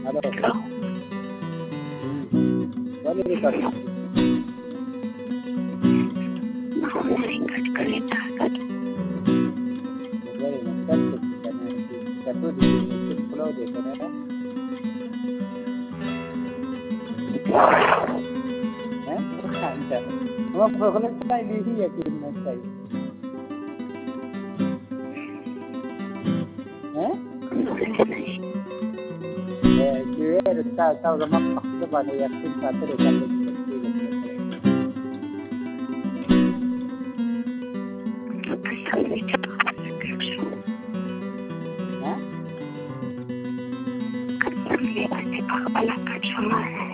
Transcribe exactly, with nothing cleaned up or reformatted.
Halo. Hmm. Boleh record. Boleh record kita tu di YouTube pulau deh kan? Eh? Ada. Mau program saya ini ya kita saya. Eh? Eh, dia tahu tahu sama apa bana yakin satu dekat Hah?